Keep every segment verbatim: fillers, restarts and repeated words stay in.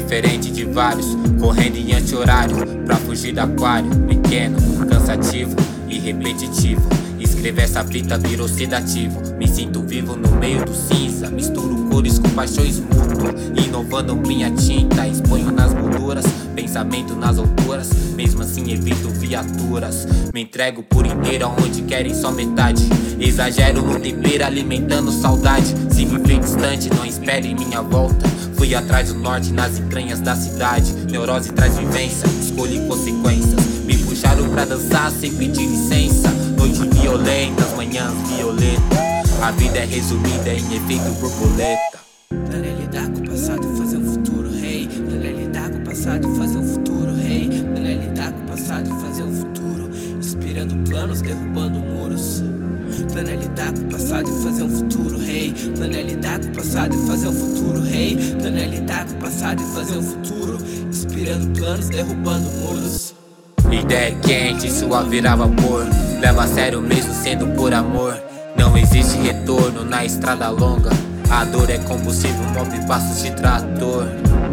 diferente de vários, correndo em anti-horário pra fugir do aquário. Pequeno, cansativo e repetitivo. Escrever essa fita virou sedativo. Me sinto vivo no meio do cinza. Misturo cores com paixões mútuas. Inovando minha tinta, exponho nas molduras, pensamento nas alturas. Mesmo assim evito viaturas. Me entrego por inteiro aonde querem só metade. Exagero no tempero alimentando saudade. Se me vê distante, não espere minha volta. Fui atrás do norte nas entranhas da cidade. Neurose traz vivência, escolhi consequências. Me puxaram pra dançar sem pedir licença. Noites violentas, manhãs violetas. A vida é resumida em efeito borboleta. Não é lidar com o passado e fazer um futuro, rei. Hey. Não é lidar com o passado e fazer um futuro, rei. Hey. Não é lidar com o passado e fazer um futuro, inspirando planos, derrubando muros. Não é lidar com o passado e fazer um futuro, rei. Hey. Não é lidar com o passado e fazer um futuro, rei. Hey. Não é lidar com o passado e fazer um futuro, inspirando planos, derrubando muros. Ideia quente, sua vira vapor. Leva a sério mesmo sendo por amor. Não existe retorno na estrada longa. A dor é combustível, move passos de trator.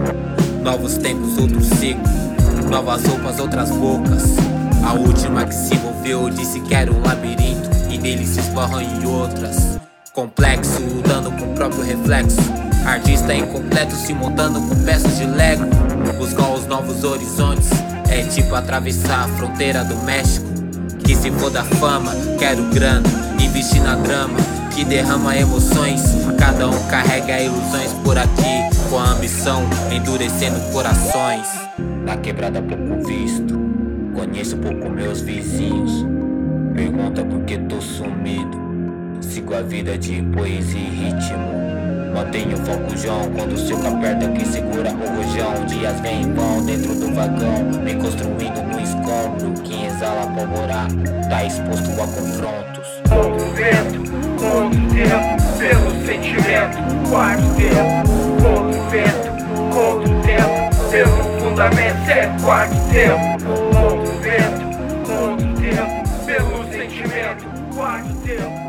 Novos tempos, outro ciclo. Novas roupas, outras bocas. A última que se envolveu disse que era um labirinto, e nele se esbarram em outras. Complexo, lutando com o próprio reflexo. Artista incompleto se montando com peças de Lego. Buscar os novos horizontes é tipo atravessar a fronteira do México. Que se for da fama, quero grana, investir na drama que derrama emoções. Cada um carrega ilusões por aqui, com a ambição endurecendo corações. Na quebrada pouco visto, conheço pouco meus vizinhos. Pergunta por que tô sumido. Sigo a vida de poesia e ritmo. Mantenho o foco, João, quando o seu aperta quem segura o rojão. Dias vêm e vão dentro do vagão, me construindo no escombro. Quem exala pólvora tá exposto a confrontos. Contra o vento, contra o tempo, pelo sentimento, quarto tempo. Contra o vento, contra o tempo, pelo fundamento, é quarto tempo. Contra o vento, contra o tempo, pelo sentimento, quarto tempo.